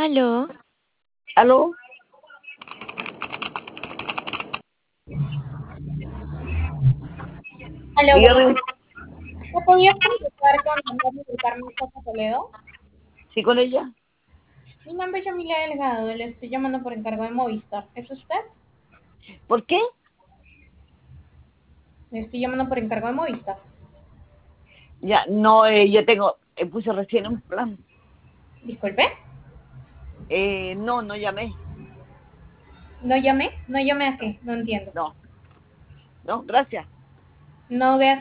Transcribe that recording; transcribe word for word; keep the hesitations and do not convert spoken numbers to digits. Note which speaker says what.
Speaker 1: Aló,
Speaker 2: ¿Aló?
Speaker 3: Hola, buenas.
Speaker 2: Dígame.
Speaker 3: ¿Me podías contactar con María del Carmen Sosa Toledo?
Speaker 2: ¿Sí con ella?
Speaker 3: Mi nombre es Yamila Delgado, le estoy llamando por encargo de Movistar. ¿Es usted?
Speaker 2: ¿Por qué?
Speaker 3: Le estoy llamando por encargo de Movistar.
Speaker 2: Ya, no, eh, yo tengo, eh, puse recién un plan.
Speaker 3: Disculpe,
Speaker 2: Eh, no, no llamé.
Speaker 3: ¿no llamé? ¿No llamé a qué? No entiendo.
Speaker 2: No, no, gracias.
Speaker 3: No vea